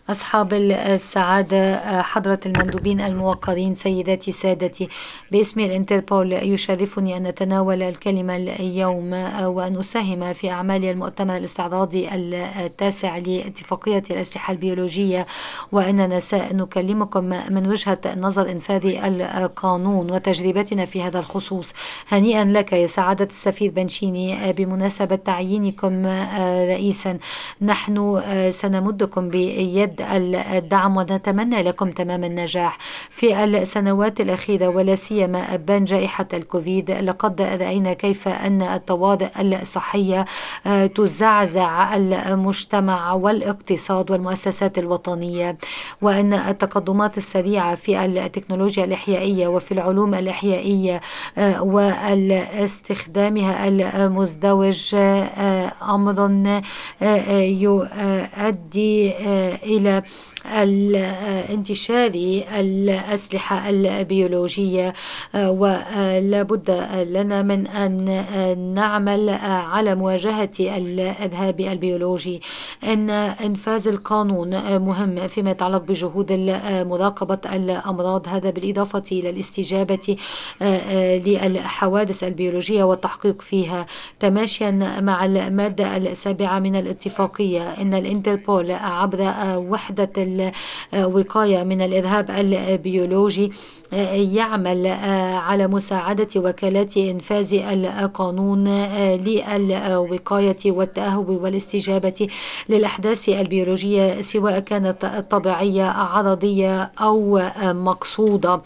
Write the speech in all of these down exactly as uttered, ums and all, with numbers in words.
أصحاب السعادة، حضرة المندوبين الموقرين، سيداتي سادتي، باسم الانتربول يشرفني أن أتناول الكلمة اليوم وأن أساهم في أعمال المؤتمر الاستعراضي التاسع لاتفاقية الأسلحة البيولوجية، وأننا سنكلمكم من وجهة نظر إنفاذ القانون وتجربتنا في هذا الخصوص. هنيئا لك يا سعادة السفير بنشيني بمناسبة تعيينكم رئيسا. نحن سنمدكم بيد الدعم ونتمنى لكم تمام النجاح. في السنوات الأخيرة ولا سيما أبان جائحة الكوفيد، لقد رأينا كيف أن الطوارئ الصحية تزعزع المجتمع والاقتصاد والمؤسسات الوطنية، وأن التقدمات السريعة في التكنولوجيا الإحيائية وفي العلوم الإحيائية واستخدامها المزدوج أمر يؤدي إلى انتشار الأسلحة البيولوجية، ولا بد لنا من أن نعمل على مواجهة الإرهاب البيولوجي. إن إنفاذ القانون مهم فيما يتعلق بجهود مراقبة الأمراض، هذا بالإضافة إلى الاستجابة للحوادث البيولوجية والتحقيق فيها تماشيا مع المادة السابعة من الاتفاقية. إن الانتربول عبر وحدة الوقاية من الإرهاب البيولوجي يعمل على مساعدة وكالات إنفاذ القانون للوقاية والتأهب والاستجابة للأحداث البيولوجية، سواء كانت طبيعية عرضية أو مقصودة.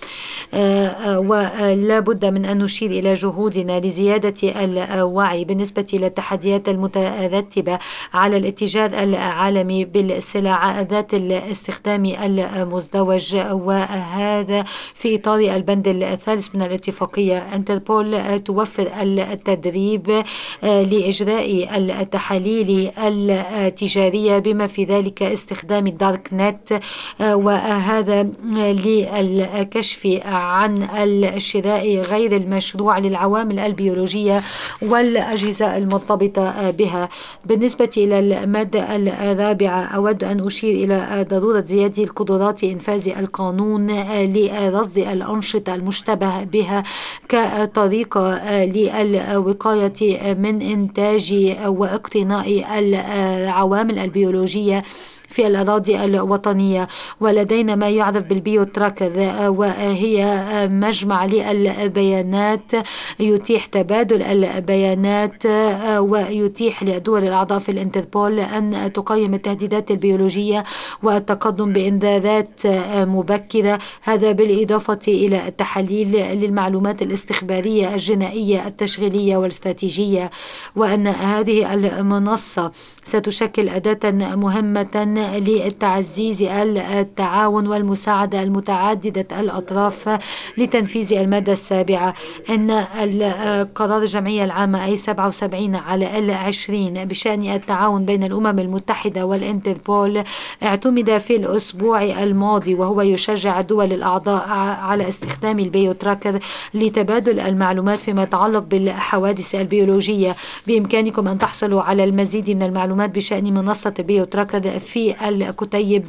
ولا بد من أن نشير إلى جهودنا لزيادة الوعي بالنسبة للتحديات المترتبة على الاتجار العالمي بالسلع ذات الاستخدام المزدوج، وهذا في إطار البند الثالث من الاتفاقية. انتربول توفر التدريب لإجراء التحاليل التجارية بما في ذلك استخدام الدارك نت، وهذا للكشف عن الشراء غير المشروع للعوامل البيولوجية والأجهزة المرتبطة بها. بالنسبة إلى المادة الرابعة، أود أن أشير إلى ضرورة زيادة القدرات إنفاذ القانون لرصد الأنشطة المشتبه بها كطريقة للوقاية من إنتاج واقتناء العوامل البيولوجية في الأراضي الوطنية. ولدينا ما يعرف بالبيو تراكر، وهي مجمع للبيانات يتيح تبادل البيانات ويتيح للدول الأعضاء في الانتربول أن تقيم التهديدات البيولوجية والتقدم بإنذارات مبكرة، هذا بالإضافة إلى التحليل للمعلومات الاستخبارية الجنائية التشغيلية والاستراتيجية. وأن هذه المنصة ستشكل أداة مهمة لتعزيز التعاون والمساعدة المتعددة الأطراف لتنفيذ المادة السابعة. إن القرار الجمعية العامة أي سبعة وسبعين على العشرين بشأن التعاون بين الأمم المتحدة والإنتربول اعتمد في الأسبوع الماضي، وهو يشجع الدول الأعضاء على استخدام البيو تراكر لتبادل المعلومات فيما يتعلق بالحوادث البيولوجية. بإمكانكم أن تحصلوا على المزيد من المعلومات بشأن منصة البيو تراكر في الكتيب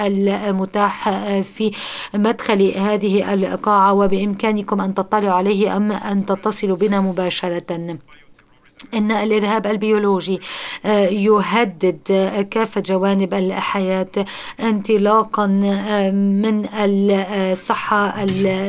المتاح في مدخل هذه القاعة، وبإمكانكم أن تطلعوا عليه أم أن تتصلوا بنا مباشرة. إن الإرهاب البيولوجي يهدد كافة جوانب الحياة، انطلاقا من الصحة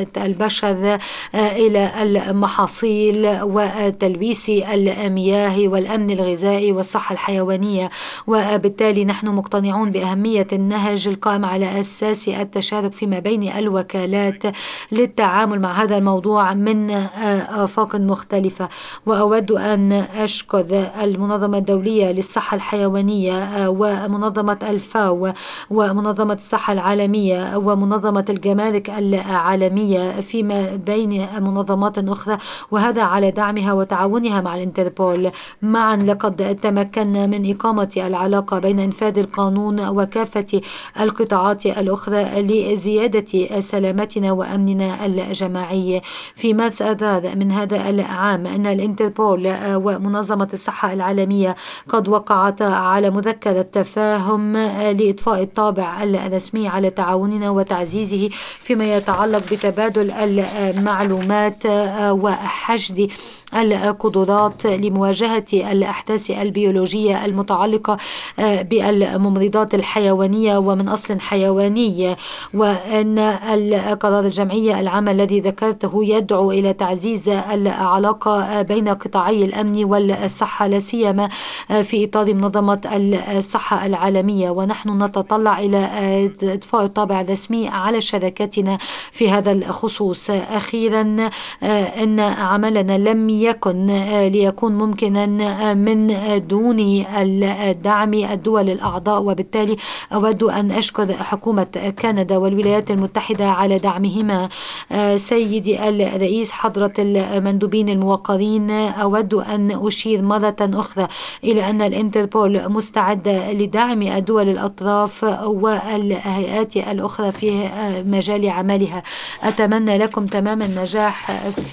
البشر إلى المحاصيل وتلويث المياه والأمن الغذائي والصحة الحيوانية. وبالتالي نحن مقتنعون بأهمية النهج القائم على أساس التشارك فيما بين الوكالات للتعامل مع هذا الموضوع من آفاق مختلفة. وأود أن أشكر المنظمة الدولية للصحة الحيوانية ومنظمة الفاو ومنظمة الصحة العالمية ومنظمة الجمارك العالمية فيما بين منظمات أخرى، وهذا على دعمها وتعاونها مع الانتربول. معا لقد تمكنا من إقامة العلاقة بين إنفاذ القانون وكافة القطاعات الأخرى لزيادة سلامتنا وأمننا الجماعي. في مارس آذار من هذا العام أن الانتربول ومنظمة الصحة العالمية قد وقعتا على مذكرة تفاهم لإضفاء الطابع الرسمي على تعاوننا وتعزيزه فيما يتعلق بتبادل المعلومات وحشد القدرات لمواجهة الأحداث البيولوجية المتعلقة بالممرضات الحيوانية ومن أصل حيواني، وأن القرار الجمعية العام الذي ذكرته يدعو إلى تعزيز العلاقة بين قطاعي الأمن والصحة لا سيما في إطار منظمة الصحة العالمية، ونحن نتطلع إلى إضفاء الطابع الرسمي على شراكتنا في هذا الخصوص. أخيرا، إن عملنا لم يكن ليكون ممكنا من دون الدعم الدول الأعضاء، وبالتالي أود أن أشكر حكومة كندا والولايات المتحدة على دعمهما. سيدي الرئيس، حضرة المندوبين الموقرين، أود أن أشير مرة أخرى إلى أن الانتربول مستعدة لدعم الدول الأطراف والهيئات الأخرى في مجال عملها. أتمنى لكم تمام النجاح